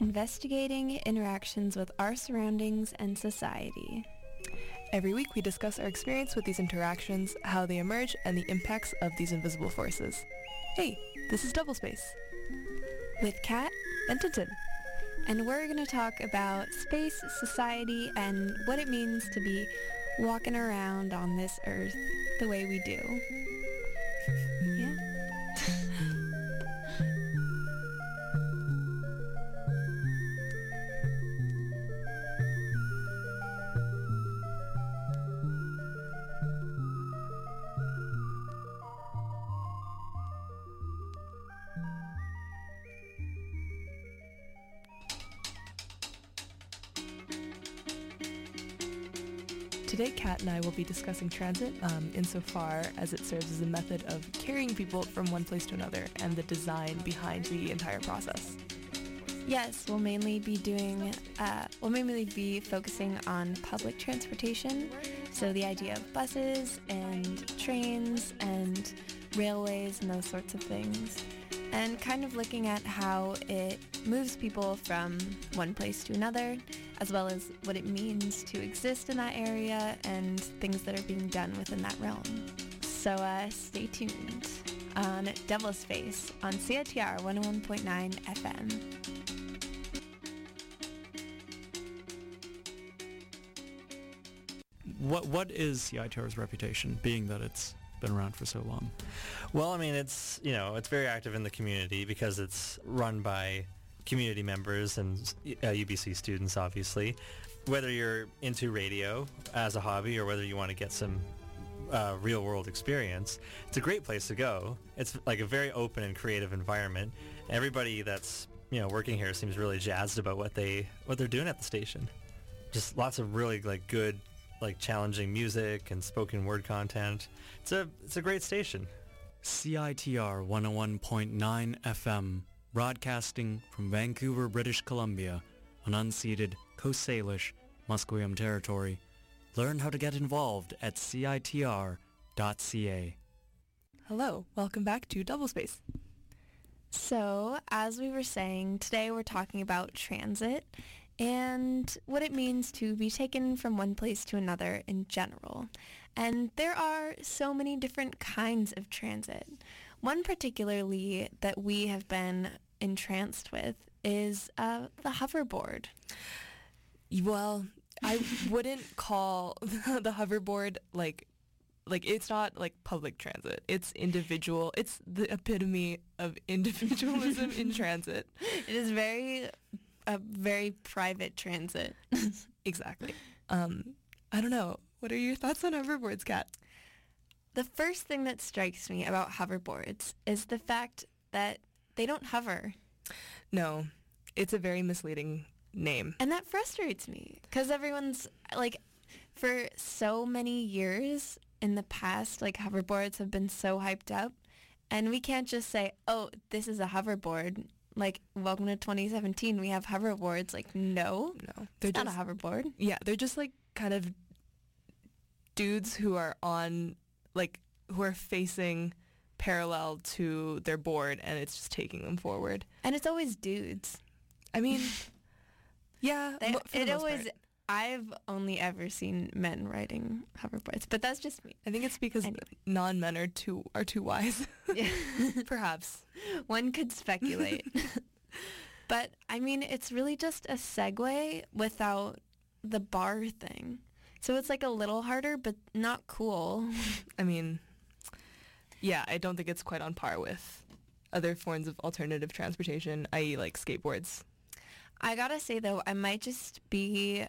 investigating interactions with our surroundings and society. Every week we discuss our experience with these interactions, how they emerge, and the impacts of these invisible forces. Hey, this is Double Space. With Kat And Tintin. and we're going to talk about space, society, and what it means to be walking around on this earth the way we do. Yeah. Today, Kat and I will be discussing transit insofar as it serves as a method of carrying people from one place to another and the design behind the entire process. Yes, we'll mainly be focusing on public transportation, so the idea of buses and trains and railways and those sorts of things, and kind of looking at how it moves people from one place to another, as well as what it means to exist in that area and things that are being done within that realm. So stay tuned on Devil's Face on CITR 101.9 FM. What is CITR's reputation, being that it's been around for so long? Well, I mean, it's very active in the community because it's run by community members and UBC students, obviously. Whether you're into radio as a hobby or whether you want to get some real-world experience, it's a great place to go. It's like a very open and creative environment. Everybody that's working here seems really jazzed about what they're doing at the station. Just lots of really good, challenging music and spoken word content. It's a great station. CITR 101.9 FM, broadcasting from Vancouver, British Columbia, on unceded Coast Salish, Musqueam territory. Learn how to get involved at citr.ca. Hello, welcome back to Double Space. So, as we were saying, today we're talking about transit and what it means to be taken from one place to another in general. And there are so many different kinds of transit. One particularly that we have been entranced with is the hoverboard. Well, I wouldn't call the hoverboard like it's not like public transit. It's individual. It's the epitome of individualism in transit. It is a very private transit. Exactly. I don't know. What are your thoughts on hoverboards, Kat? The first thing that strikes me about hoverboards is the fact that they don't hover. No, it's a very misleading name. And that frustrates me because everyone's for so many years in the past, hoverboards have been so hyped up, and we can't just say, oh, this is a hoverboard. Welcome to 2017, we have hoverboards. No, they're not a hoverboard. Yeah, they're just kind of dudes who are on, who are facing parallel to their board, and it's just taking them forward. And it's always dudes. I mean, yeah, I've only ever seen men riding hoverboards, but that's just me. I think it's because non-men are too wise. Yeah. Perhaps. One could speculate. But, I mean, it's really just a Segway without the bar thing. So it's a little harder, but not cool. I mean, yeah, I don't think it's quite on par with other forms of alternative transportation, i.e. skateboards. I gotta say, though, I might just be,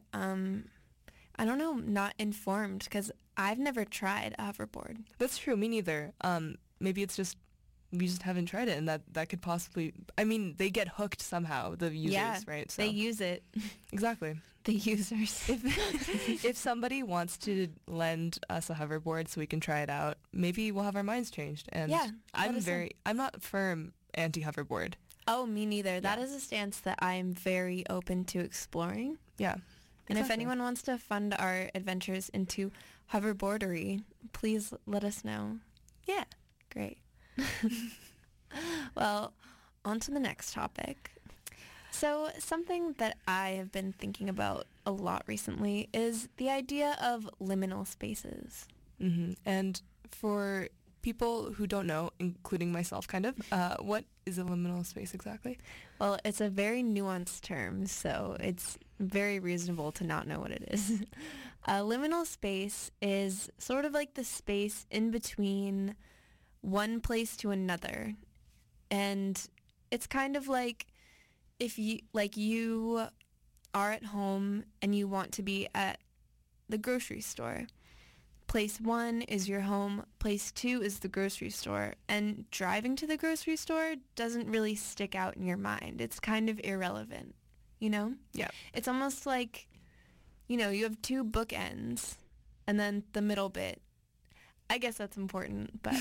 not informed, because I've never tried a hoverboard. That's true, me neither. Maybe it's just, we just haven't tried it, and that could possibly, they get hooked somehow, the users, right? So. They use it. Exactly. The users. If somebody wants to lend us a hoverboard so we can try it out, maybe we'll have our minds changed. And yeah, I'm not firm anti-hoverboard. Oh, me neither. That is a stance that I am very open to exploring. Yeah. And if anyone wants to fund our adventures into hoverboardery, please let us know. Yeah. Great. Well, on to the next topic. So something that I have been thinking about a lot recently is the idea of liminal spaces. And for people who don't know, including myself kind of, what is a liminal space exactly? Well, it's a very nuanced term, so it's very reasonable to not know what it is. A liminal space is sort of like the space in between one place to another. And it's kind of like if you are at home and you want to be at the grocery store. Place 1 is your home, place 2 is the grocery store, and driving to the grocery store doesn't really stick out in your mind. It's kind of irrelevant, you know? Yeah. It's almost like, you know, you have 2 bookends and then the middle bit. I guess that's important, but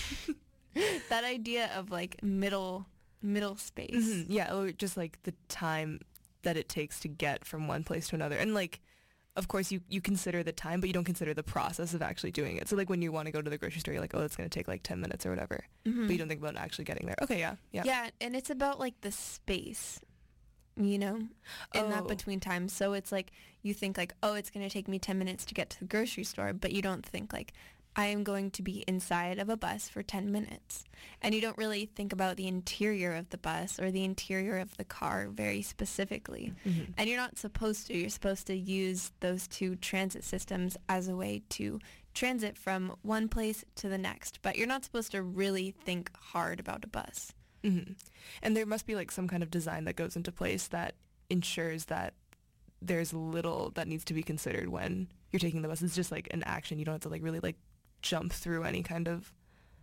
that idea of like middle space. Yeah, or just like the time that it takes to get from one place to another. And like, of course, you consider the time, but you don't consider the process of actually doing it. So like when you want to go to the grocery store, you're like, oh, it's going to take like 10 minutes or whatever. But you don't think about actually getting there. Okay, yeah. Yeah, and it's about like the space, you know, in that between time. So it's like you think like, oh, it's going to take me 10 minutes to get to the grocery store, but you don't think like, I am going to be inside of a bus for 10 minutes. And you don't really think about the interior of the bus or the interior of the car very specifically. And you're not supposed to. You're supposed to use those 2 transit systems as a way to transit from one place to the next. But you're not supposed to really think hard about a bus. And there must be like some kind of design that goes into place that ensures that there's little that needs to be considered when you're taking the bus. It's just like an action. You don't have to like really like jump through any kind of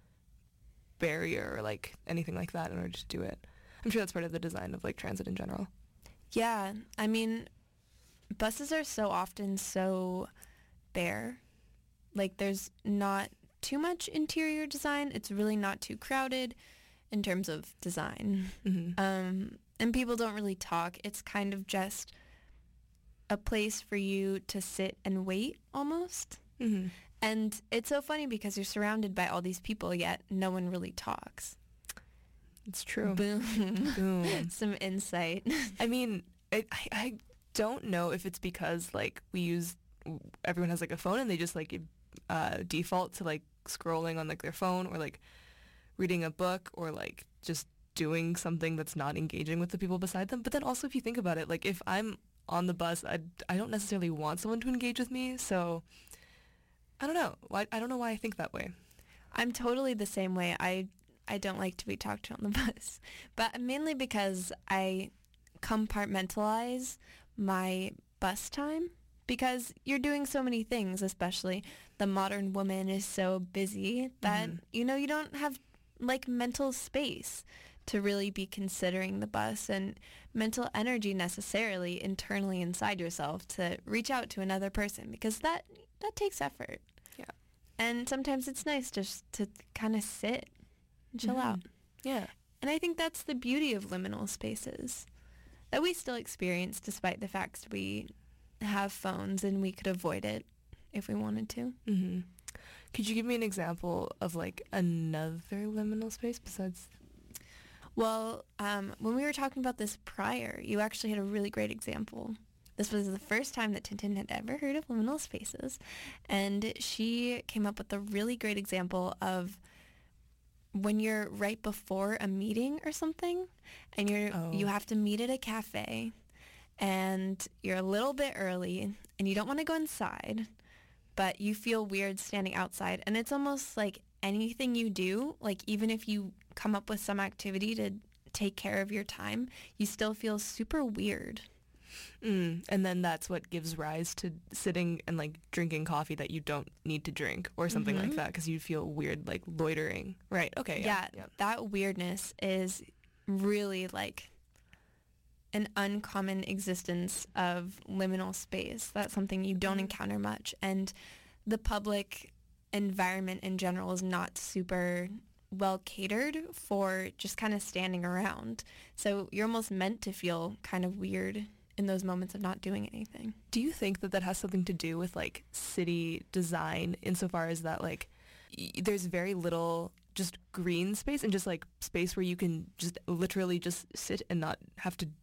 barrier or like anything like that in order to do it. I'm sure that's part of the design of like transit in general. Yeah, I mean, buses are so often so bare. Like there's not too much interior design. It's really not too crowded in terms of design. And people don't really talk. It's kind of just a place for you to sit and wait almost. And it's so funny because you're surrounded by all these people, yet no one really talks. It's true. Boom. Boom. Some insight. I mean, I don't know if it's because like everyone has like a phone and they just like default to like scrolling on like their phone or like reading a book or like just doing something that's not engaging with the people beside them. But then also if you think about it, like if I'm on the bus, I don't necessarily want someone to engage with me. So I don't know. I don't know why I think that way. I'm totally the same way. I don't like to be talked to on the bus, but mainly because I compartmentalize my bus time because you're doing so many things, especially the modern woman is so busy that, you know, you don't have like mental space to really be considering the bus and mental energy necessarily internally inside yourself to reach out to another person because that takes effort. Yeah. And sometimes it's nice just to kind of sit and chill out. Yeah. And I think that's the beauty of liminal spaces that we still experience despite the fact we have phones and we could avoid it if we wanted to. Could you give me an example of like another liminal space besides? Well, when we were talking about this prior, you actually had a really great example. This was the first time that Tintin had ever heard of liminal spaces, and she came up with a really great example of when you're right before a meeting or something, and you have to meet at a cafe, and you're a little bit early, and you don't want to go inside, but you feel weird standing outside, and it's almost like anything you do, like even if you come up with some activity to take care of your time, you still feel super weird. And then that's what gives rise to sitting and like drinking coffee that you don't need to drink or something like that because you feel weird like loitering. Right. Okay. Yeah. That weirdness is really like an uncommon existence of liminal space. That's something you don't encounter much. And the public environment in general is not super well catered for just kind of standing around. So you're almost meant to feel kind of weird in those moments of not doing anything. Do you think that has something to do with like city design insofar as that like there's very little just green space and just like space where you can just literally just sit and not have to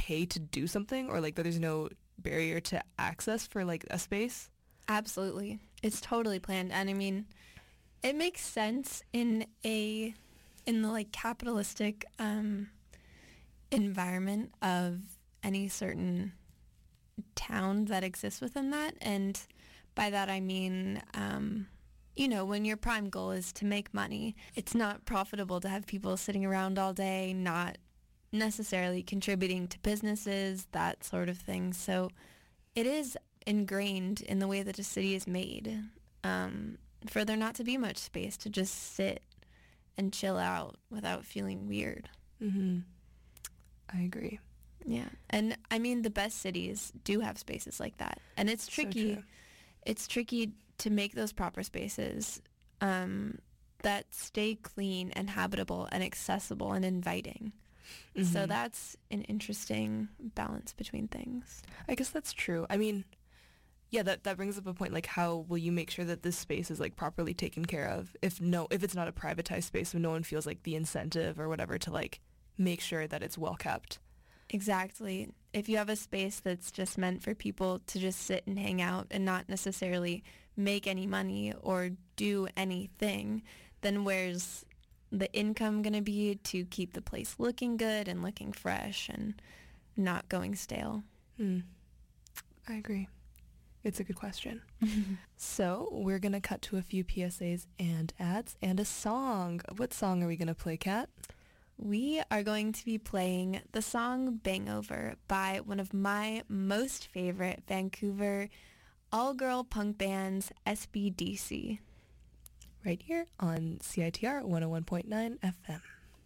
okay to do something, or like that there's no barrier to access for like a space? Absolutely. It's totally planned. And I mean, it makes sense in the like capitalistic environment of any certain town that exists within that. And by that I mean, when your prime goal is to make money, it's not profitable to have people sitting around all day, not necessarily contributing to businesses, that sort of thing. So it is ingrained in the way that a city is made, for there not to be much space to just sit and chill out without feeling weird. Mm-hmm. I agree. Yeah. And I mean, the best cities do have spaces like that. And it's tricky. So it's tricky to make those proper spaces that stay clean and habitable and accessible and inviting. Mm-hmm. So that's an interesting balance between things. I guess that's true. I mean, yeah, that brings up a point, like how will you make sure that this space is like properly taken care of if it's not a privatized space, so no one feels like the incentive or whatever to like make sure that it's well kept. Exactly. If you have a space that's just meant for people to just sit and hang out and not necessarily make any money or do anything, then where's the income going to be to keep the place looking good and looking fresh and not going stale? I agree. It's a good question. So we're going to cut to a few PSAs and ads and a song. What song are we going to play, Kat? We are going to be playing the song Bangover by one of my most favorite Vancouver all-girl punk bands, SBDC. Right here on CITR 101.9 FM.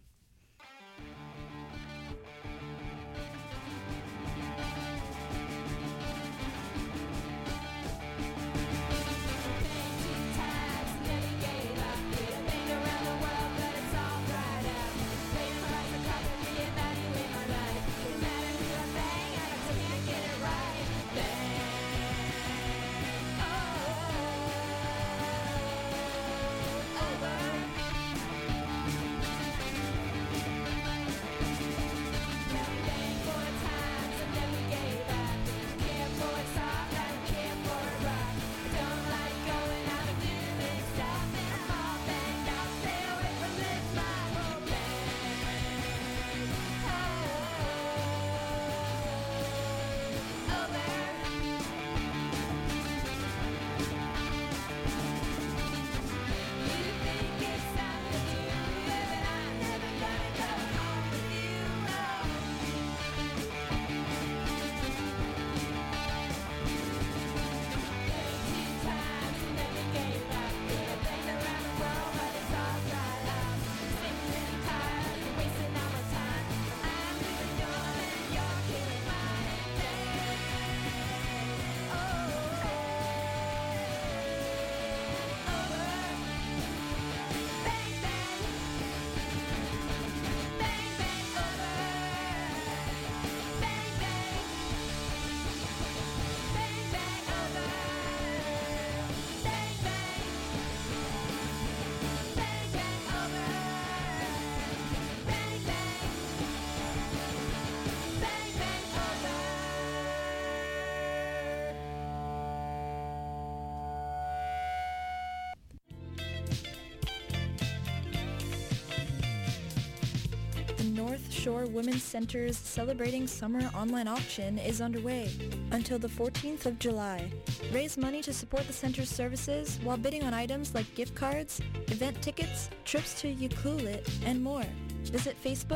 North Shore Women's Center's Celebrating Summer online auction is underway until the 14th of July. Raise money to support the center's services while bidding on items like gift cards, event tickets, trips to Ucluelet, and more. Visit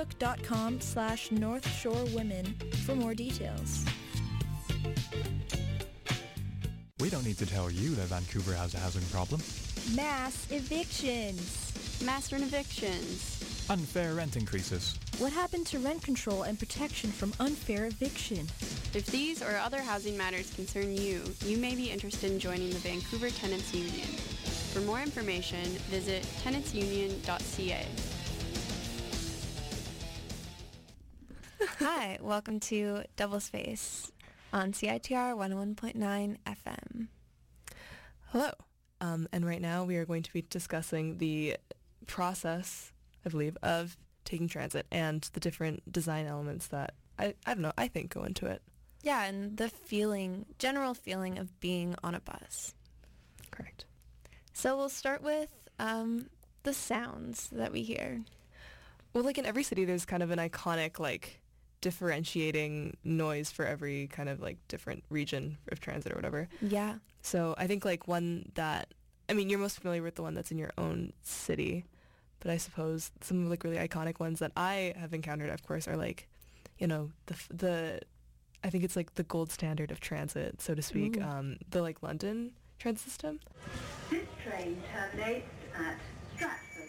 facebook.com/North Shore Women for more details. We don't need to tell you that Vancouver has a housing problem. Mass evictions. Mass evictions. Unfair rent increases. What happened to rent control and protection from unfair eviction? If these or other housing matters concern you, you may be interested in joining the Vancouver Tenants Union. For more information, visit tenantsunion.ca. Hi, welcome to Double Space on CITR 101.9 FM. Hello. And right now we are going to be discussing the process, I believe, of taking transit and the different design elements that I don't know, I think go into it. Yeah, and the general feeling of being on a bus. Correct. So we'll start with the sounds that we hear. Well, like in every city, there's kind of an iconic, like, differentiating noise for every kind of, like, different region of transit or whatever. Yeah. So I think, like, one that, I mean, you're most familiar with the one that's in your own city, but I suppose some, like, really iconic ones that I have encountered, of course, are, like, you know, the I think it's, like, the gold standard of transit, so to speak, the, like, London transit system. This train terminates at Stratford.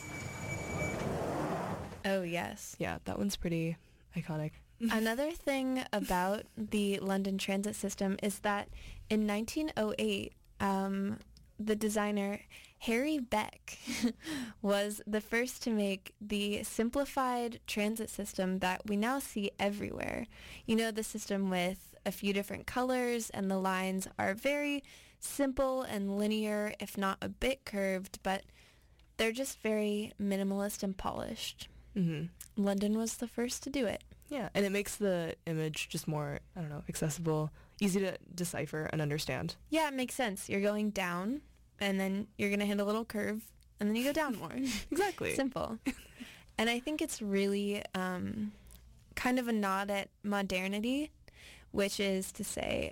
Oh, yes. Yeah, that one's pretty iconic. Another thing about the London transit system is that in 1908, the designer Harry Beck was the first to make the simplified transit system that we now see everywhere. You know, the system with a few different colors, and the lines are very simple and linear, if not a bit curved, but they're just very minimalist and polished. Mm-hmm. London was the first to do it. Yeah, and it makes the image just more, I don't know, accessible, easy to decipher and understand. Yeah, it makes sense. You're going down, and then you're going to hit a little curve, and then you go down more. Exactly. Simple. And I think it's really kind of a nod at modernity, which is to say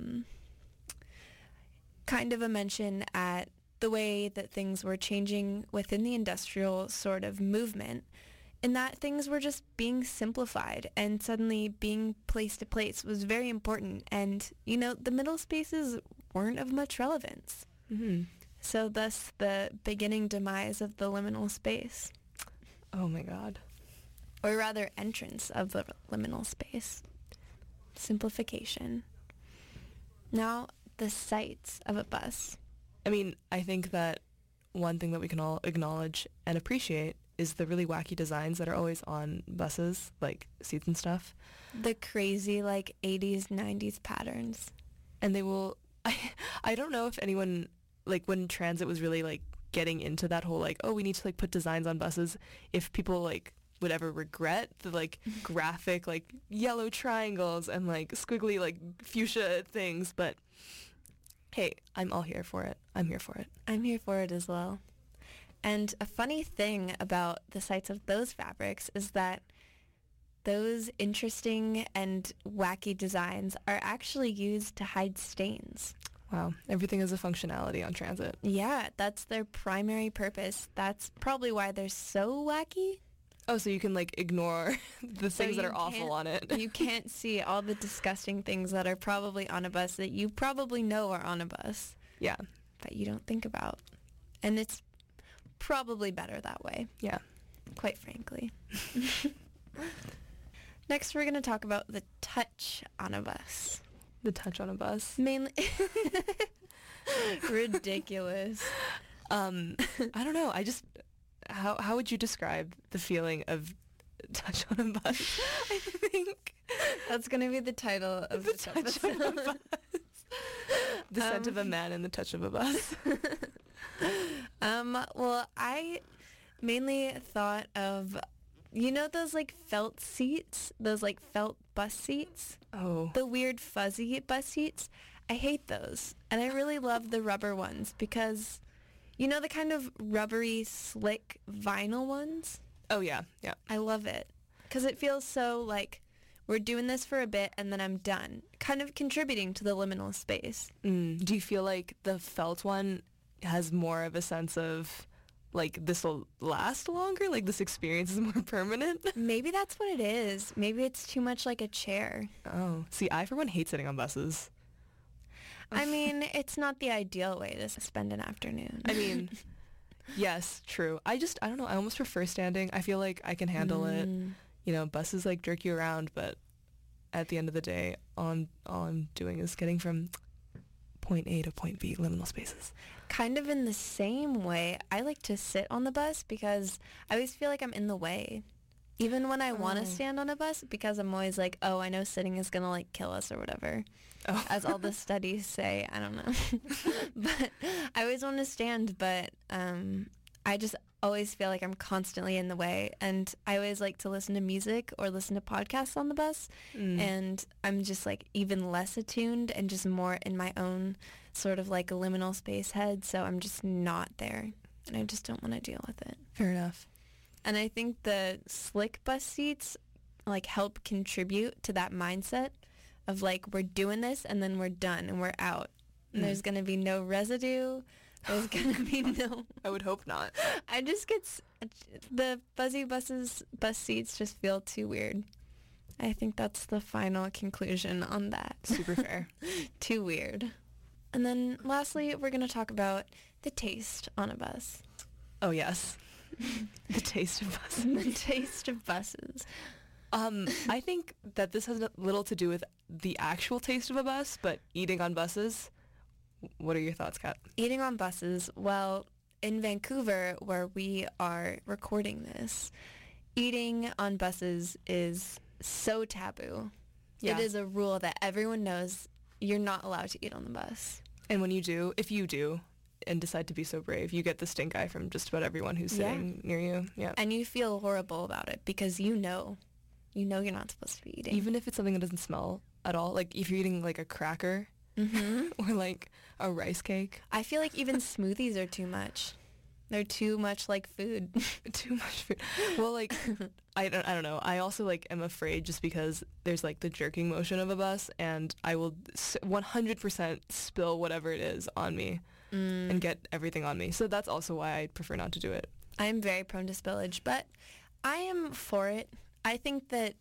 kind of a mention at the way that things were changing within the industrial sort of movement, in that things were just being simplified, and suddenly being place to place was very important. And, you know, the middle spaces weren't of much relevance. Mm-hmm. So thus the beginning demise of the liminal space. Oh my God. Or rather, entrance of the liminal space. Simplification. Now, the sights of a bus. I mean, I think that one thing that we can all acknowledge and appreciate is the really wacky designs that are always on buses, like seats and stuff. The crazy, like, 80s, 90s patterns. And they will, I don't know if anyone, like, when transit was really, like, getting into that whole, like, oh, we need to, like, put designs on buses, if people, like, would ever regret the, like, graphic, like, yellow triangles and, like, squiggly, like, fuchsia things. But hey, I'm all here for it. I'm here for it. I'm here for it as well. And a funny thing about the sights of those fabrics is that those interesting and wacky designs are actually used to hide stains. Wow. Everything has a functionality on transit. Yeah, that's their primary purpose. That's probably why they're so wacky. Oh, so you can, like, ignore the things that are awful on it. You can't see all the disgusting things that are probably on a bus that you probably know are on a bus. Yeah. But you don't think about. And it's probably better that way. Yeah. Quite frankly. Next, we're going to talk about the touch on a bus. The touch on a bus. Mainly. Ridiculous. I don't know. I just, how would you describe the feeling of touch on a bus? I think that's going to be the title of the this touch episode. on a bus. The scent of a man and the touch of a bus. Well, I mainly thought of, you know, those, like, felt seats, those, like, felt bus seats, Oh. the weird fuzzy bus seats. I hate those, and I really love the rubber ones because, you know, the kind of rubbery, slick vinyl ones. Oh, yeah. Yeah. I love it because it feels so like we're doing this for a bit and then I'm done, kind of contributing to the liminal space. Do you feel like the felt one has more of a sense of, like, this will last longer? Like, this experience is more permanent? Maybe that's what it is. Maybe it's too much like a chair. Oh. See, I, for one, hate sitting on buses. I mean, it's not the ideal way to spend an afternoon. I mean, yes, true. I don't know. I almost prefer standing. I feel like I can handle it. You know, buses, like, jerk you around, but at the end of the day, all I'm doing is getting from point A to point B, liminal spaces. Kind of in the same way, I like to sit on the bus because I always feel like I'm in the way. Even when I want to stand on a bus, because I'm always like, oh, I know sitting is going to, like, kill us or whatever. Oh. As all the studies say. I don't know. But I always want to stand, but always feel like I'm constantly in the way, and I always like to listen to music or listen to podcasts on the bus, and I'm just like even less attuned and just more in my own sort of like a liminal space head, so I'm just not there, and I just don't want to deal with it. Fair enough. And I think the slick bus seats like help contribute to that mindset of like we're doing this and then we're done and we're out. And there's going to be no residue. There's going to be no... I would hope not. I just get... The fuzzy bus seats just feel too weird. I think that's the final conclusion on that. Super fair. Too weird. And then lastly, we're going to talk about the taste on a bus. Oh, yes. The taste of buses. The taste of buses. I think that this has little to do with the actual taste of a bus, but eating on buses. What are your thoughts, Kat? Eating on buses, well, in Vancouver, where we are recording this, eating on buses is so taboo. Yeah. It is a rule that everyone knows you're not allowed to eat on the bus. And when you do, if you do, and decide to be so brave, you get the stink eye from just about everyone who's sitting near you. Yeah. And you feel horrible about it because you know you're not supposed to be eating. Even if it's something that doesn't smell at all, like if you're eating like a cracker or like a rice cake. I feel like even smoothies are too much. They're too much like food. Too much food. Well, like, I don't know. I also like am afraid just because there's like the jerking motion of a bus, and I will 100% spill whatever it is on me and get everything on me. So that's also why I prefer not to do it. I'm very prone to spillage, but I am for it. I think that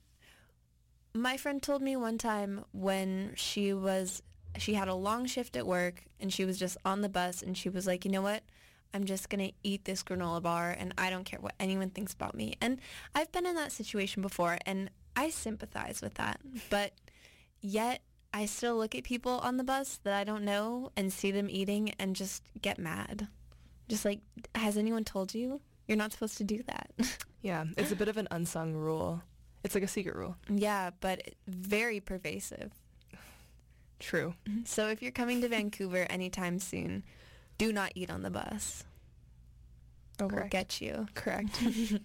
my friend told me one time when she had a long shift at work and she was just on the bus and she was like, you know what? I'm just going to eat this granola bar and I don't care what anyone thinks about me. And I've been in that situation before and I sympathize with that. But yet I still look at people on the bus that I don't know and see them eating and just get mad. Just like, has anyone told you? You're not supposed to do that. Yeah, it's a bit of an unsung rule. It's like a secret rule. Yeah, but very pervasive. True. So if you're coming to Vancouver anytime soon, do not eat on the bus. Or we'll get you. Correct.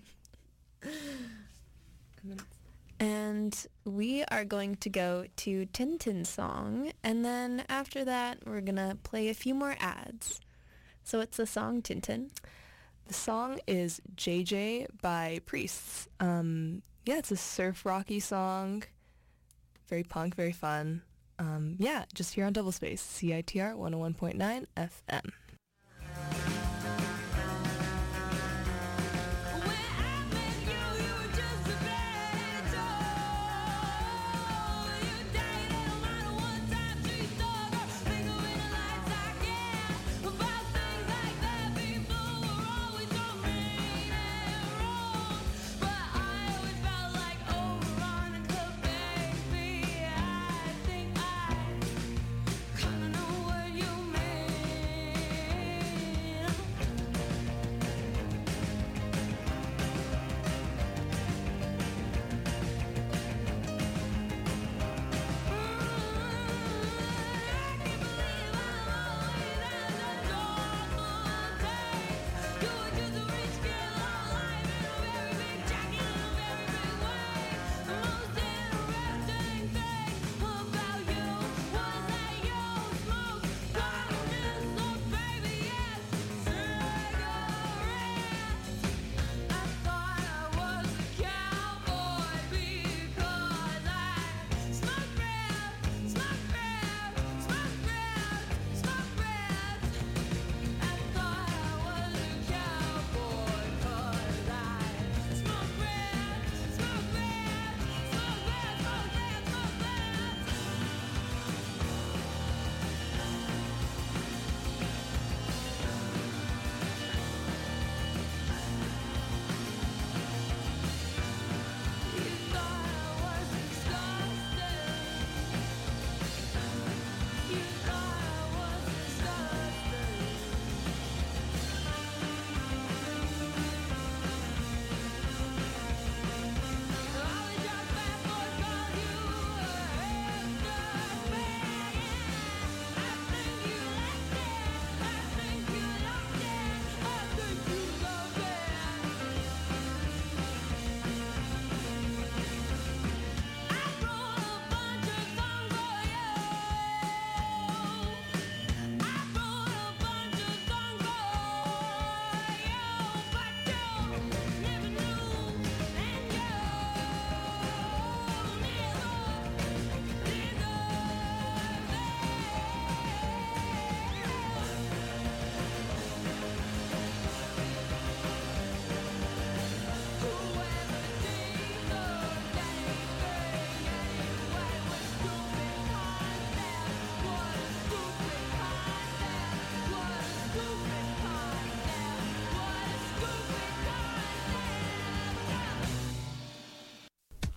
And we are going to go to Tintin's song, and then after that, we're going to play a few more ads. So what's the song, Tintin? The song is JJ by Priests. Yeah, it's a surf rocky song. Very punk, very fun. Yeah, just here on Double Space, CITR 101.9 FM.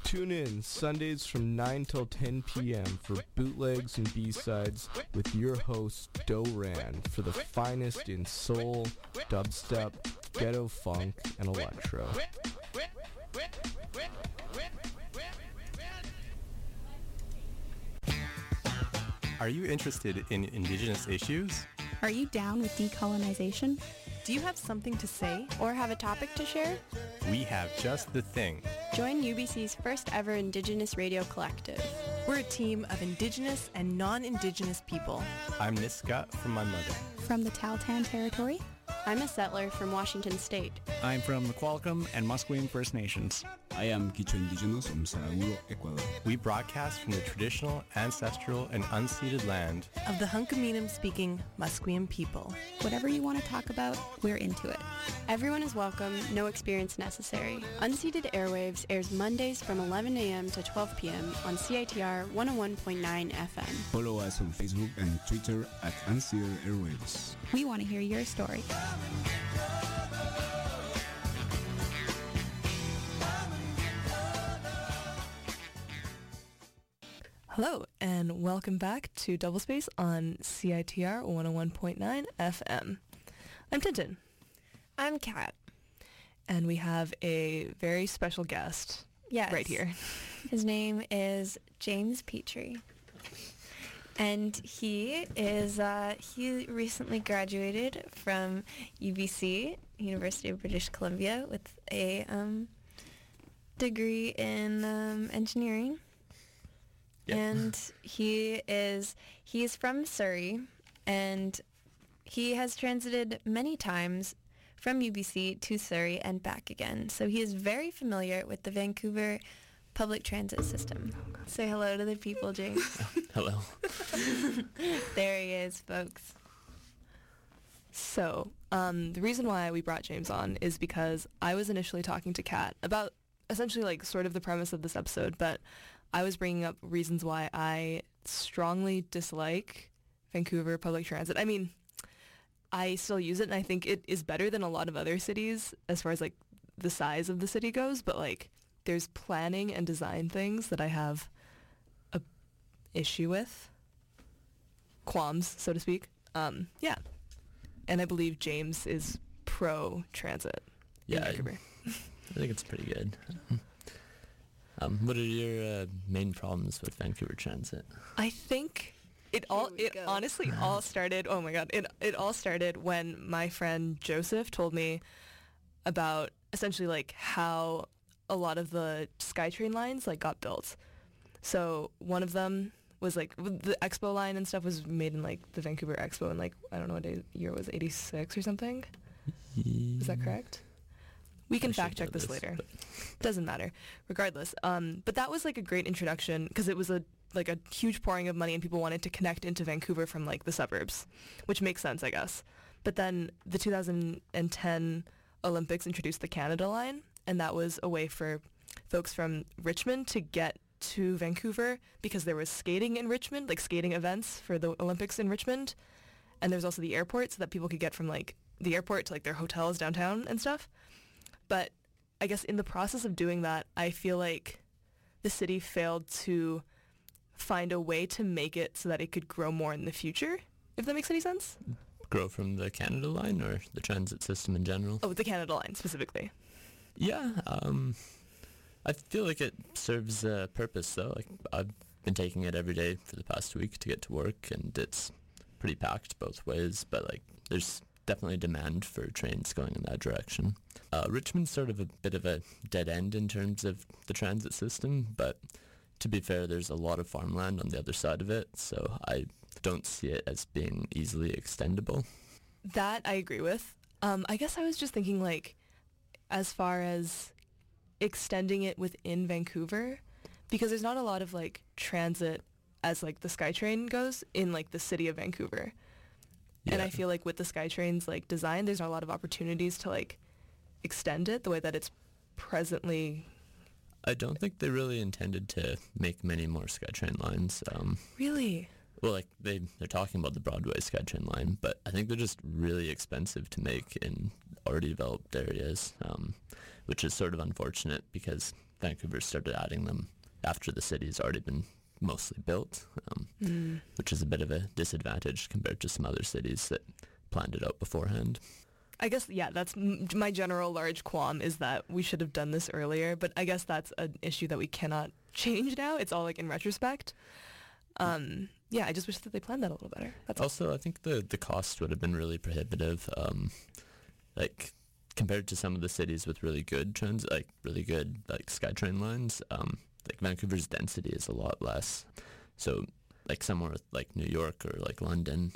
Tune in Sundays from 9 till 10 p.m. for bootlegs and B-sides with your host, Do Ran, for the finest in soul, dubstep, ghetto funk, and electro. Are you interested in Indigenous issues? Are you down with decolonization? Do you have something to say? Or have a topic to share? We have just the thing. Join UBC's first ever Indigenous Radio Collective. We're a team of Indigenous and non-Indigenous people. I'm Niska from my mother. From the Tahltan Territory? I'm a settler from Washington State. I'm from the Qualicum and Musqueam First Nations. I am Quichua Indigenous from Saraguro, Ecuador. We broadcast from the traditional, ancestral, and unceded land of the Hunkaminam-speaking Musqueam people. Whatever you want to talk about, we're into it. Everyone is welcome, no experience necessary. Unceded Airwaves airs Mondays from 11 a.m. to 12 p.m. on CITR 101.9 FM. Follow us on Facebook and Twitter at Unceded Airwaves. We want to hear your story. Hello, and welcome back to Double Space on CITR 101.9 FM. I'm Tintin. I'm Kat. And we have a very special guest right here. His name is James Petrie. And he recently graduated from UBC, University of British Columbia, with a degree in engineering. Yep. And he is from Surrey, and he has transited many times from UBC to Surrey and back again. So he is very familiar with the Vancouver public transit system. Say hello to the people, James. Hello. There he is, folks. So, the reason why we brought James on is because I was initially talking to Kat about essentially like sort of the premise of this episode, but I was bringing up reasons why I strongly dislike Vancouver public transit. I mean, I still use it, and I think it is better than a lot of other cities as far as like the size of the city goes, but like there's planning and design things that I have a issue with, qualms, so to speak. Yeah. And I believe James is pro-transit in Vancouver. I think it's pretty good. What are your main problems with Vancouver Transit? I think it honestly all started, oh my god, it all started when my friend Joseph told me about essentially like how a lot of the SkyTrain lines like got built. So one of them was like the Expo line and stuff was made in like the Vancouver Expo in like, I don't know what year it was, 86 or something? Is that correct? We can fact check this later. Doesn't matter. Regardless. But that was like a great introduction because it was a huge pouring of money and people wanted to connect into Vancouver from like the suburbs, which makes sense, I guess. But then the 2010 Olympics introduced the Canada Line, and that was a way for folks from Richmond to get to Vancouver because there was skating in Richmond, like skating events for the Olympics in Richmond. And there was also the airport so that people could get from like the airport to like their hotels downtown and stuff. But I guess in the process of doing that, I feel like the city failed to find a way to make it so that it could grow more in the future, if that makes any sense. Grow from the Canada Line or the transit system in general? Oh, the Canada Line specifically. Yeah, I feel like it serves a purpose though. Like I've been taking it every day for the past week to get to work, and it's pretty packed both ways, but like there's definitely demand for trains going in that direction. Richmond's sort of a bit of a dead end in terms of the transit system, but to be fair, there's a lot of farmland on the other side of it, so I don't see it as being easily extendable. That I agree with. I guess I was just thinking like as far as extending it within Vancouver, because there's not a lot of like transit as like the SkyTrain goes in like the city of Vancouver. Yeah. And I feel like with the SkyTrain's like design, there's not a lot of opportunities to like extend it the way that it's presently. I don't think they really intended to make many more SkyTrain lines. Really? Well, like they're talking about the Broadway SkyTrain line, but I think they're just really expensive to make in already developed areas, which is sort of unfortunate because Vancouver started adding them after the city's already been mostly built, which is a bit of a disadvantage compared to some other cities that planned it out beforehand. I guess, yeah, that's my general large qualm is that we should have done this earlier, but I guess that's an issue that we cannot change now. It's all like in retrospect. Yeah, I just wish that they planned that a little better. That's also, I think the cost would have been really prohibitive. Like compared to some of the cities with really good SkyTrain lines, like Vancouver's density is a lot less. So like somewhere like New York or like London,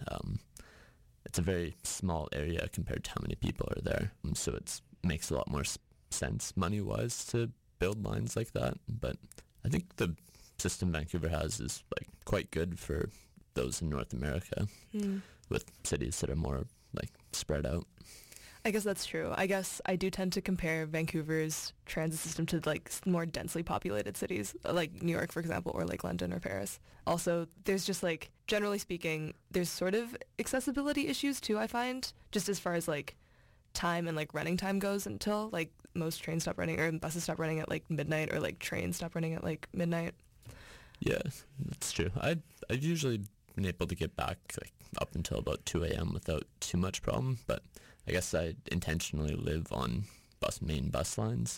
it's a very small area compared to how many people are there. So it makes a lot more sense money-wise to build lines like that. But I think the system Vancouver has is like quite good for those in North America with cities that are more like spread out. I guess that's true. I guess I do tend to compare Vancouver's transit system to like more densely populated cities, like New York, for example, or like London or Paris. Also, there's just like, generally speaking, there's sort of accessibility issues too, I find, just as far as like time and like running time goes until like most trains stop running or buses stop running at like midnight or like trains stop running at like midnight. Yeah, that's true. I've usually been able to get back like up until about 2 a.m. without too much problem, but I guess I intentionally live on main bus lines.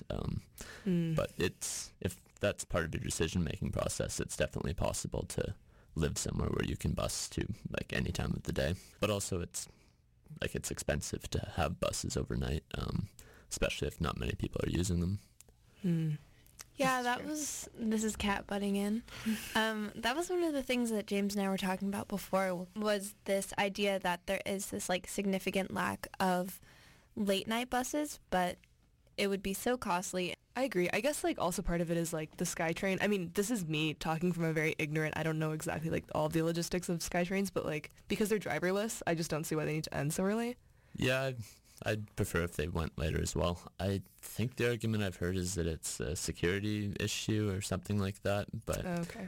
But if that's part of your decision-making process, it's definitely possible to live somewhere where you can bus to like any time of the day. But also it's expensive to have buses overnight, especially if not many people are using them. Yeah, this is Kat butting in. That was one of the things that James and I were talking about before, was this idea that there is this like significant lack of late night buses, but it would be so costly. I agree. I guess like also part of it is like the SkyTrain. I mean, this is me talking from a very ignorant, I don't know exactly like all the logistics of SkyTrains, but like because they're driverless, I just don't see why they need to end so early. Yeah, I'd prefer if they went later as well. I think the argument I've heard is that it's a security issue or something like that, but okay.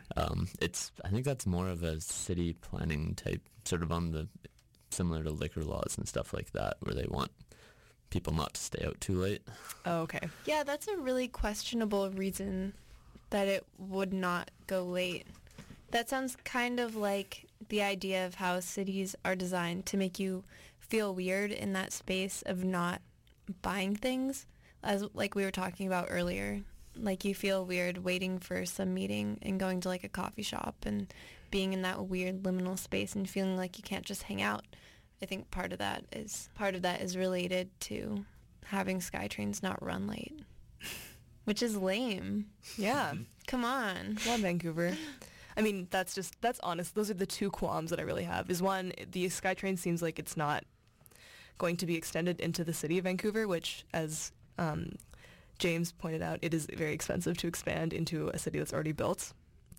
I think that's more of a city planning type, sort of on the similar to liquor laws and stuff like that, where they want people not to stay out too late. Oh, okay. Yeah, that's a really questionable reason that it would not go late. That sounds kind of like the idea of how cities are designed to make you feel weird in that space of not buying things, as like we were talking about earlier. Like you feel weird waiting for some meeting and going to like a coffee shop and being in that weird liminal space and feeling like you can't just hang out. I think part of that is related to having SkyTrains not run late, which is lame. Yeah. Come on. Come on, Vancouver. I mean, that's honest. Those are the two qualms that I really have. Is one, the SkyTrain seems like it's not going to be extended into the city of Vancouver, which, as James pointed out, it is very expensive to expand into a city that's already built.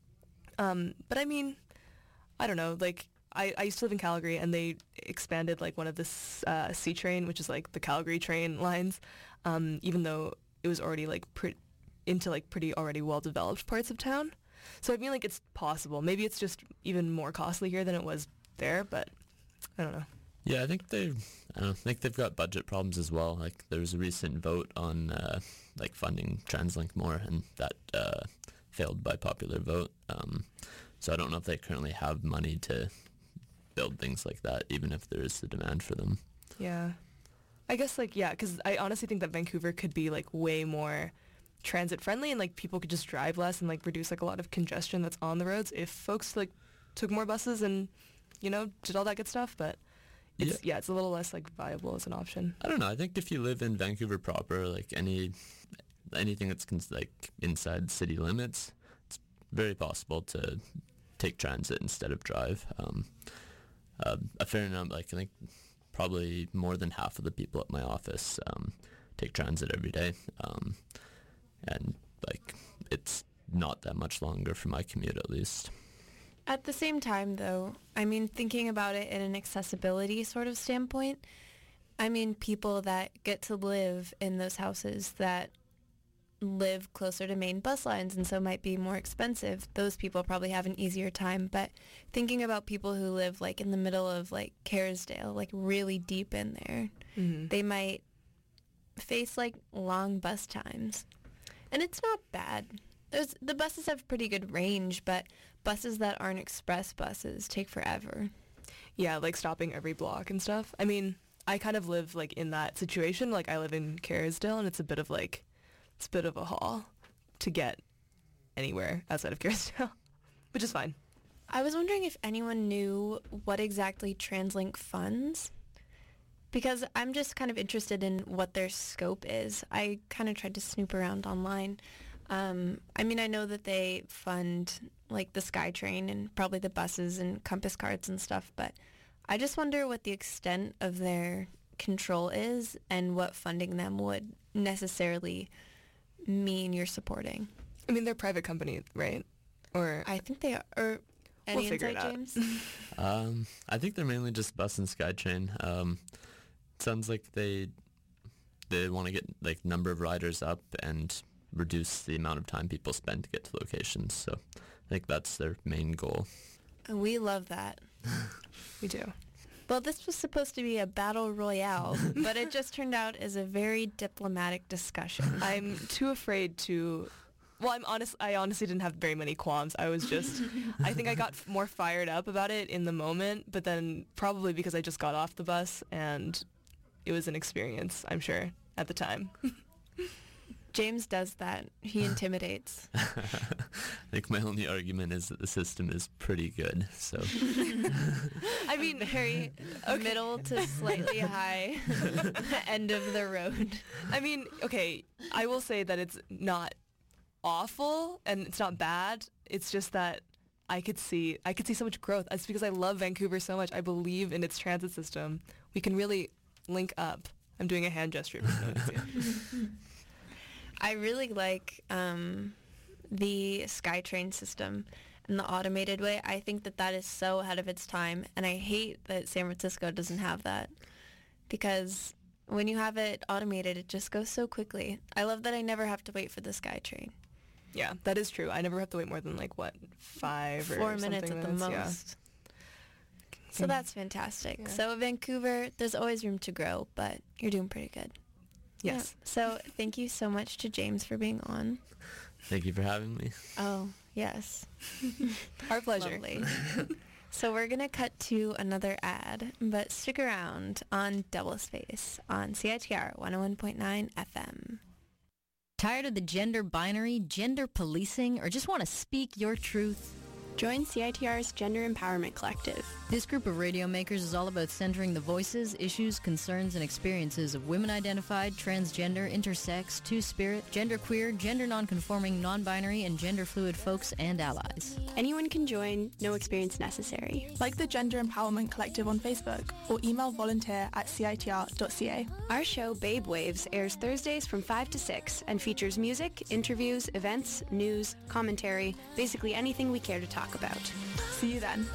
But I mean, I don't know. Like, I used to live in Calgary, and they expanded like one of the C-Train, which is like the Calgary train lines, even though it was already like into like pretty already well-developed parts of town. So I mean, like, it's possible. Maybe it's just even more costly here than it was there, but I don't know. Yeah, I think they've got budget problems as well. Like, there was a recent vote on like funding TransLink more, and that failed by popular vote. So I don't know if they currently have money to build things like that, even if there is the demand for them. Yeah. I guess, like, yeah, because I honestly think that Vancouver could be, like, way more transit friendly, and like people could just drive less and like reduce like a lot of congestion that's on the roads if folks like took more buses and, you know, did all that good stuff. But it's it's a little less like viable as an option. I don't know. I think if you live in Vancouver proper, like anything that's like inside city limits, it's very possible to take transit instead of drive. A fair number, like I think probably more than half of the people at my office take transit every day. And like it's not that much longer for my commute, at least. At the same time, though, I mean, thinking about it in an accessibility sort of standpoint, I mean, people that get to live in those houses that live closer to main bus lines and so might be more expensive, those people probably have an easier time. But thinking about people who live like in the middle of like Kerrisdale, like really deep in there, they might face like long bus times. And it's not bad. The buses have pretty good range, but buses that aren't express buses take forever. Yeah, like stopping every block and stuff. I mean, I kind of live like in that situation. Like I live in Kerrisdale, and it's a bit of a haul to get anywhere outside of Kerrisdale, which is fine. I was wondering if anyone knew what exactly TransLink funds, because I'm just kind of interested in what their scope is. I kind of tried to snoop around online. I mean, I know that they fund like the SkyTrain and probably the buses and Compass cards and stuff, but I just wonder what the extent of their control is and what funding them would necessarily mean you're supporting. I mean, they're a private company, right? Or I think they are. Or any we'll figure insight, it out. James? I think they're mainly just bus and SkyTrain. It sounds like they want to get like number of riders up and reduce the amount of time people spend to get to locations. So I think that's their main goal. We love that. We do. Well, this was supposed to be a battle royale, but it just turned out as a very diplomatic discussion. I'm too afraid to... Well, I honestly didn't have very many qualms. I was just... I think I got more fired up about it in the moment, but then probably because I just got off the bus and it was an experience, I'm sure, at the time. James does that. He intimidates. I think my only argument is that the system is pretty good, so... I mean, very middle to slightly high end of the road. I mean, okay, I will say that it's not awful and it's not bad. It's just that I could see so much growth. It's because I love Vancouver so much. I believe in its transit system. We can really link up. I'm doing a hand gesture. I really like the SkyTrain system and the automated way. I think that is so ahead of its time, and I hate that San Francisco doesn't have that, because when you have it automated, it just goes so quickly. I love that I never have to wait for the SkyTrain. Yeah, that is true. I never have to wait more than 4 minutes at the most. Yeah. So that's fantastic. Yeah. So Vancouver, there's always room to grow, but you're doing pretty good. Yes. Yeah. So thank you so much to James for being on. Thank you for having me. Oh, yes. Our pleasure. Lovely. So we're going to cut to another ad, but stick around on Double Space on CITR 101.9 FM. Tired of the gender binary, gender policing, or just want to speak your truth? Join CITR's Gender Empowerment Collective. This group of radio makers is all about centering the voices, issues, concerns, and experiences of women-identified, transgender, intersex, two-spirit, genderqueer, gender non-conforming, non-binary, and gender-fluid folks and allies. Anyone can join, no experience necessary. Like the Gender Empowerment Collective on Facebook or email volunteer@citr.ca. Our show, Babe Waves, airs Thursdays from 5 to 6 and features music, interviews, events, news, commentary, basically anything we care to talk about. See you then.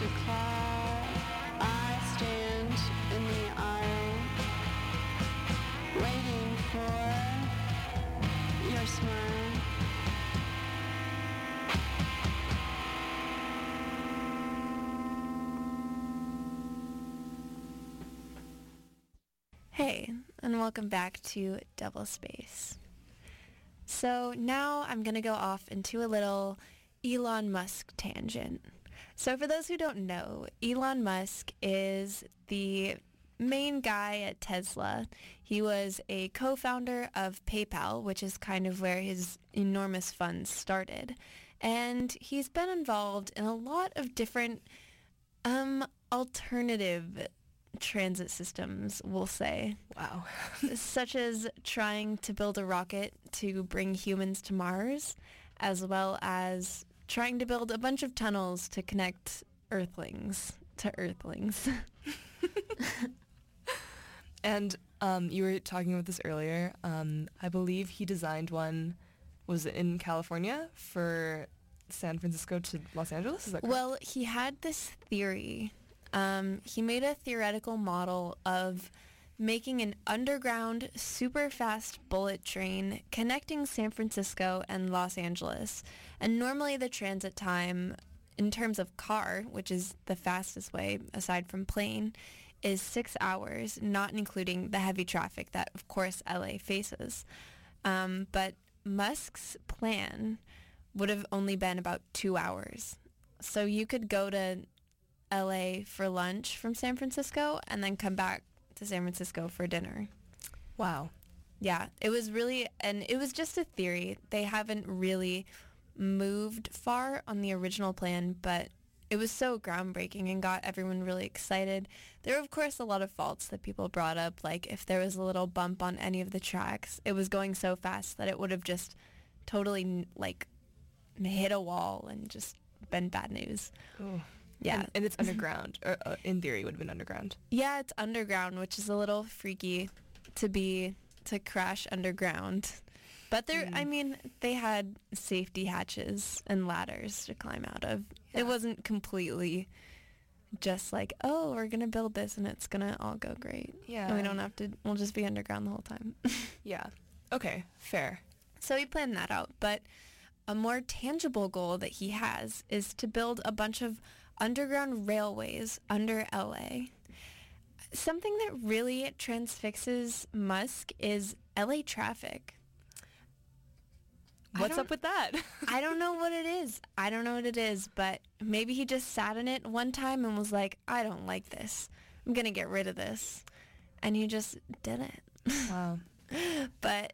to clap. I stand in the aisle, waiting for your smile. Hey, and welcome back to Double Space. So now I'm going to go off into a little Elon Musk tangent. So for those who don't know, Elon Musk is the main guy at Tesla. He was a co-founder of PayPal, which is kind of where his enormous funds started. And he's been involved in a lot of different alternative transit systems, we'll say. Wow. Such as trying to build a rocket to bring humans to Mars, as well as trying to build a bunch of tunnels to connect Earthlings to Earthlings. And you were talking about this earlier. I believe he designed one, was it in California, for San Francisco to Los Angeles? Is that correct? Well, he had this theory. He made a theoretical model of making an underground, super fast bullet train connecting San Francisco and Los Angeles. And normally the transit time, in terms of car, which is the fastest way aside from plane, is 6 hours, not including the heavy traffic that, of course, LA faces. But Musk's plan would have only been about 2 hours. So you could go to LA for lunch from San Francisco and then come back to San Francisco for dinner. Wow. Yeah, it was really, and it was just a theory. They haven't really moved far on the original plan, but it was so groundbreaking and got everyone really excited. There were, of course, a lot of faults that people brought up, like if there was a little bump on any of the tracks, it was going so fast that it would have just totally, like, hit a wall and just been bad news. Ooh. Yeah. And it's underground, or in theory would have been underground. Yeah, it's underground, which is a little freaky to crash underground. But I mean, they had safety hatches and ladders to climb out of. Yeah. It wasn't completely just like, oh, we're going to build this and it's going to all go great. Yeah. And we don't have to, we'll just be underground the whole time. Yeah. Okay, fair. So he planned that out. But a more tangible goal that he has is to build a bunch of underground railways under LA. Something that really transfixes Musk is LA traffic. What's up with that? I don't know what it is, but maybe he just sat in it one time and was like, I don't like this. I'm going to get rid of this. And he just did it. Wow. But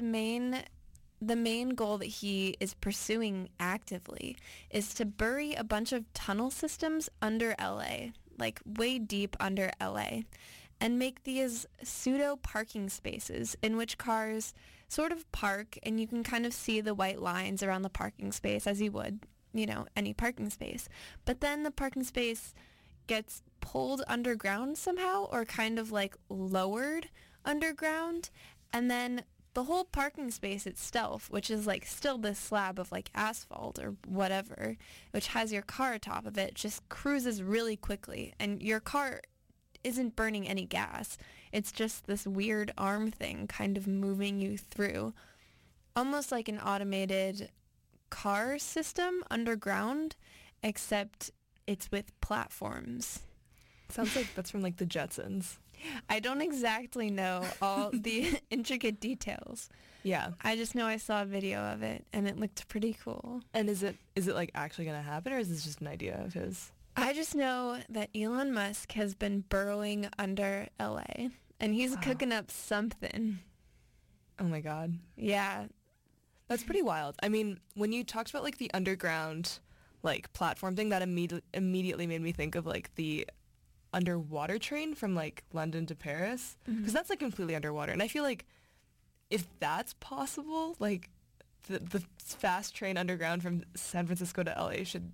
the main goal that he is pursuing actively is to bury a bunch of tunnel systems under LA, like way deep under LA, and make these pseudo parking spaces in which cars sort of park and you can kind of see the white lines around the parking space as you would, any parking space. But then the parking space gets pulled underground somehow or kind of like lowered underground, and then the whole parking space itself, which is like still this slab of like asphalt or whatever, which has your car atop of it, just cruises really quickly. And your car isn't burning any gas. It's just this weird arm thing kind of moving you through. Almost like an automated car system underground, except it's with platforms. Sounds like that's from like the Jetsons. I don't exactly know all the intricate details. Yeah. I just know I saw a video of it and it looked pretty cool. And is it like actually going to happen, or is this just an idea of his? I just know that Elon Musk has been burrowing under LA and he's cooking up something. Oh my God. Yeah. That's pretty wild. I mean, when you talked about like the underground like platform thing, that immediately made me think of like the underwater train from like London to Paris, because that's like completely underwater. And I feel like if that's possible, like the fast train underground from San Francisco to LA should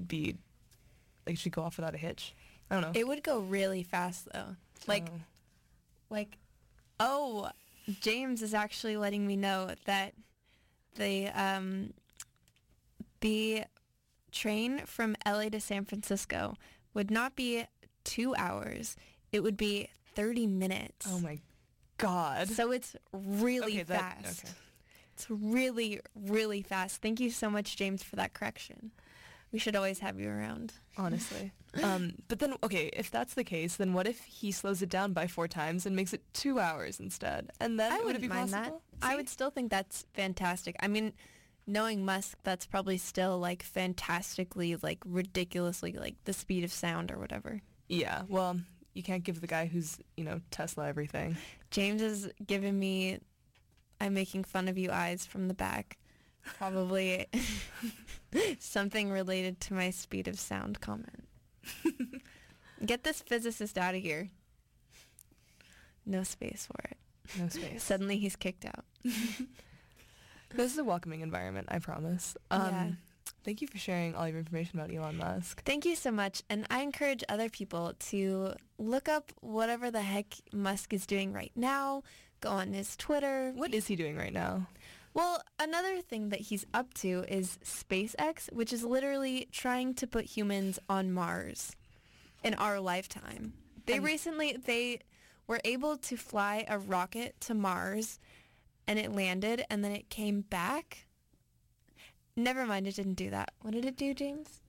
go off without a hitch. I don't know. It would go really fast though. James is actually letting me know that the train from LA to San Francisco would not be 2 hours. It would be 30 minutes. Oh my God. So it's really fast. It's really, really fast. Thank you so much, James, for that correction. We should always have you around. Honestly. But then, okay, if that's the case, then what if he slows it down by 4 times and makes it 2 hours instead? And then I would it wouldn't be mind possible? that. I would still think that's fantastic. I mean, knowing Musk, that's probably still like fantastically, like ridiculously, like the speed of sound or whatever. Yeah, well, you can't give the guy who's, Tesla everything. James is giving me, I'm making fun of you eyes from the back. Probably something related to my speed of sound comment. Get this physicist out of here. No space for it. No space. Suddenly he's kicked out. This is a welcoming environment, I promise. Yeah. Thank you for sharing all your information about Elon Musk. Thank you so much. And I encourage other people to look up whatever the heck Musk is doing right now. Go on his Twitter. What is he doing right now? Well, another thing that he's up to is SpaceX, which is literally trying to put humans on Mars in our lifetime. They were able to fly a rocket to Mars, and it landed, and then it came back. Never mind, it didn't do that. What did it do, James?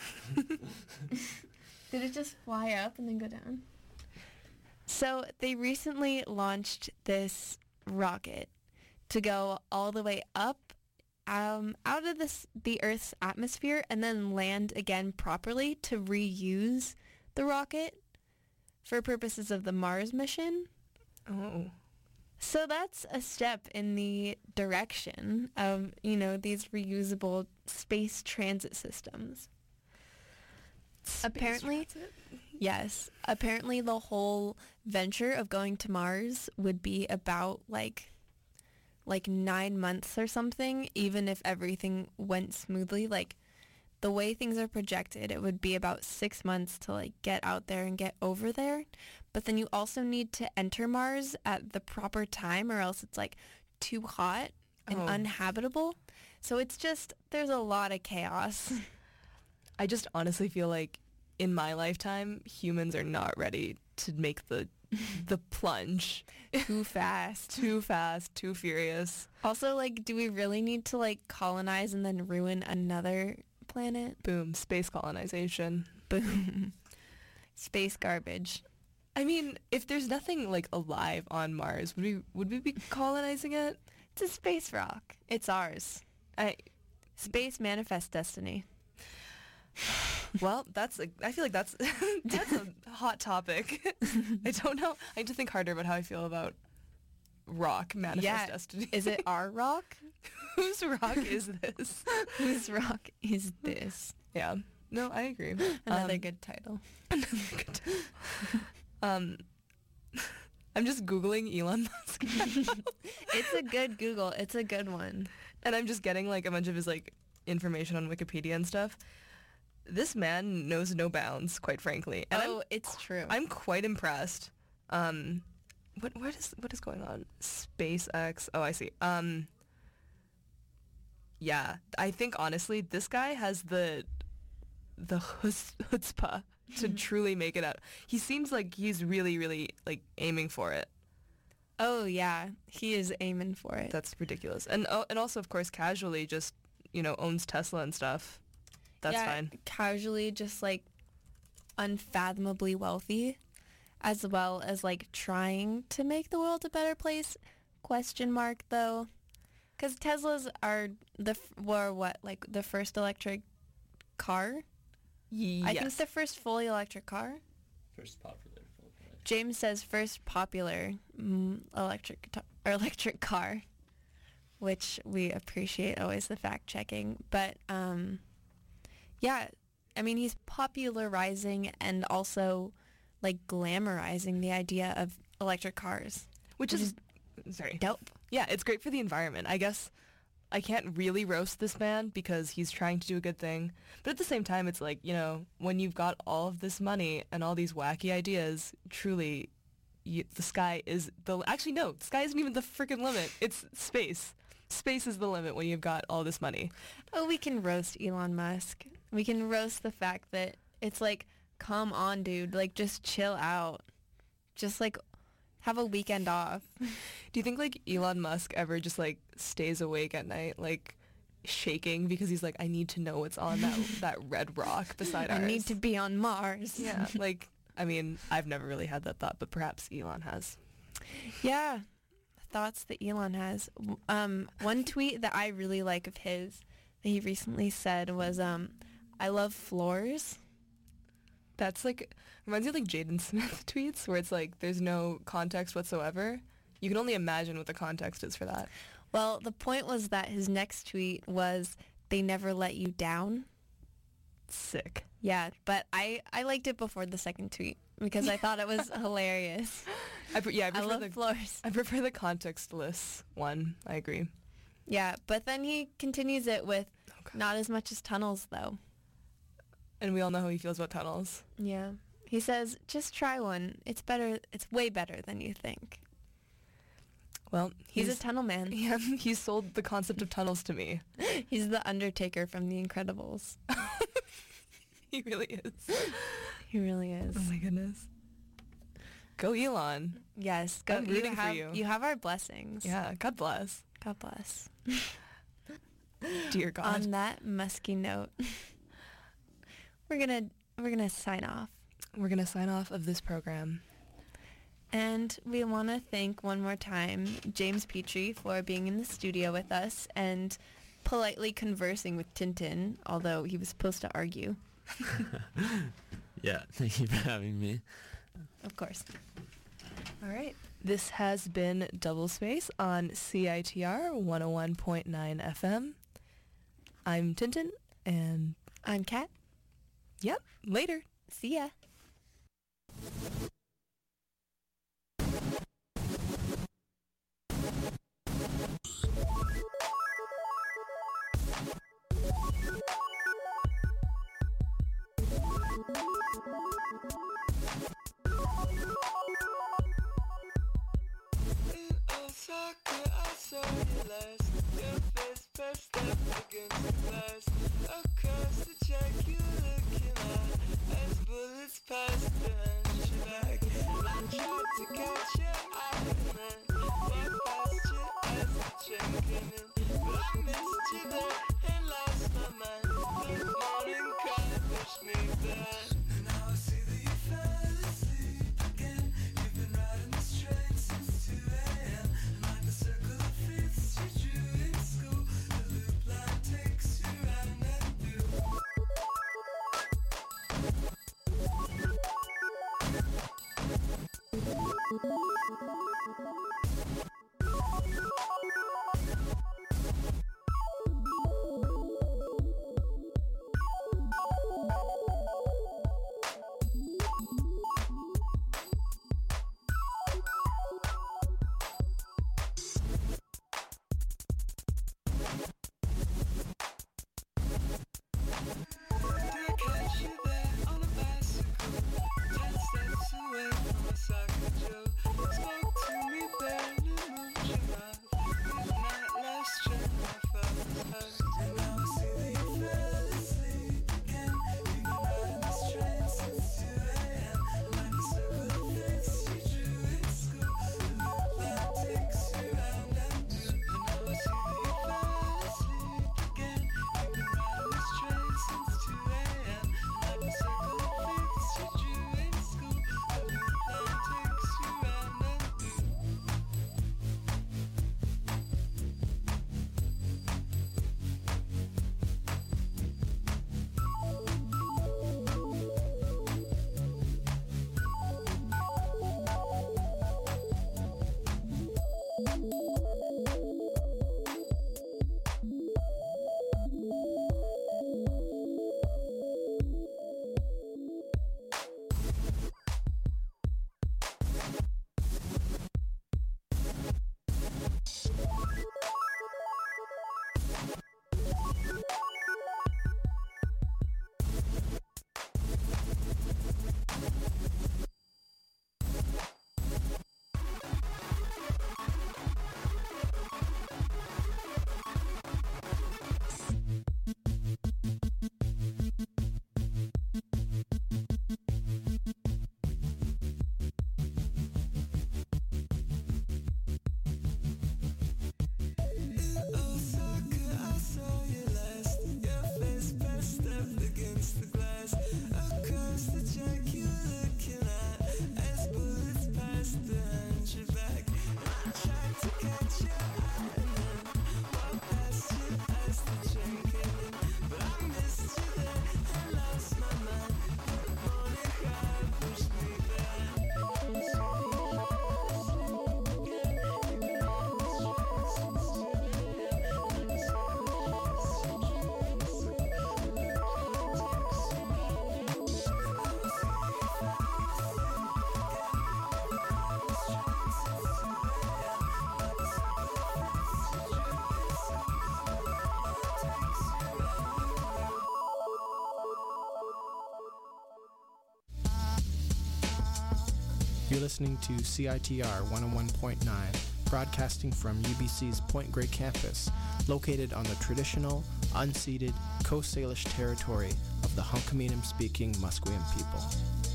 Did it just fly up and then go down? So they recently launched this rocket to go all the way up out of the Earth's atmosphere and then land again properly to reuse the rocket for purposes of the Mars mission. Oh. So that's a step in the direction of, these reusable space transit systems. Apparently, the whole venture of going to Mars would be about like 9 months or something, even if everything went smoothly. Like, the way things are projected, it would be about 6 months to like get out there and get over there. But then you also need to enter Mars at the proper time, or else it's like too hot and uninhabitable. So it's just, there's a lot of chaos. I just honestly feel like in my lifetime, humans are not ready to make the plunge. Too fast, too furious. Also, like, do we really need to like colonize and then ruin another planet? Boom, space colonization. Boom. Space garbage. I mean, if there's nothing like alive on Mars, would we be colonizing it? It's a space rock. It's ours. Space manifest destiny. Well, I feel like that's a hot topic. I don't know. I need to think harder about how I feel about rock manifest destiny. Is it our rock? Whose rock is this? Whose rock is this? Yeah. No, I agree. Another good title. I'm just Googling Elon Musk. It's a good Google. It's a good one. And I'm just getting like a bunch of his like information on Wikipedia and stuff. This man knows no bounds, quite frankly. And it's true. I'm quite impressed. What is going on? SpaceX. Oh, I see. Yeah, I think honestly, this guy has the chutzpah to truly make it out. He seems like he's really, really like aiming for it. Oh yeah, he is aiming for it. That's ridiculous. And also, of course, casually just owns Tesla and stuff. That's fine. Casually just like unfathomably wealthy, as well as like trying to make the world a better place. Question mark though, because Teslas are the first electric car. Yes. I think the first fully electric car. First popular. James says first popular electric car, which we appreciate always the fact checking. But yeah, I mean he's popularizing and also like glamorizing the idea of electric cars, which is dope. Yeah, it's great for the environment. I guess I can't really roast this man because he's trying to do a good thing. But at the same time, it's like, when you've got all of this money and all these wacky ideas, truly, the sky is actually, no, the sky isn't even the freaking limit. It's space. Space is the limit when you've got all this money. Oh, we can roast Elon Musk. We can roast the fact that it's like come on, dude. Like, just chill out. Just, like, have a weekend off. Do you think, like, Elon Musk ever just, like, stays awake at night, like, shaking because he's like, I need to know what's on that red rock beside ours? I need to be on Mars. Yeah, like, I mean, I've never really had that thought, but perhaps Elon has. Yeah, thoughts that Elon has. One tweet that I really like of his that he recently said was, I love floors. That's like, reminds me of like Jaden Smith tweets where it's like there's no context whatsoever. You can only imagine what the context is for that. Well, the point was that his next tweet was, they never let you down. Sick. Yeah, but I liked it before the second tweet because I thought it was hilarious. I prefer floors. I prefer the contextless one. I agree. Yeah, but then he continues it with, not as much as tunnels, though. And we all know how he feels about tunnels. Yeah. He says, just try one. It's better. It's way better than you think. Well, he's a tunnel man. Yeah, he sold the concept of tunnels to me. He's the Undertaker from The Incredibles. He really is. He really is. Oh my goodness. Go Elon. Yes, go. I'm rooting for you. You have our blessings. Yeah, God bless. God bless. Dear God. On that musky note, we're gonna sign off. We're gonna sign off of this program. And we want to thank one more time James Petrie for being in the studio with us and politely conversing with Tintin, although he was supposed to argue. Yeah, thank you for having me. Of course. All right. This has been Double Space on CITR 101.9 FM. I'm Tintin, and I'm Kat. Yep, later. See ya. You're listening to CITR 101.9, broadcasting from UBC's Point Grey campus, located on the traditional, unceded Coast Salish territory of the Hunkaminam-speaking Musqueam people.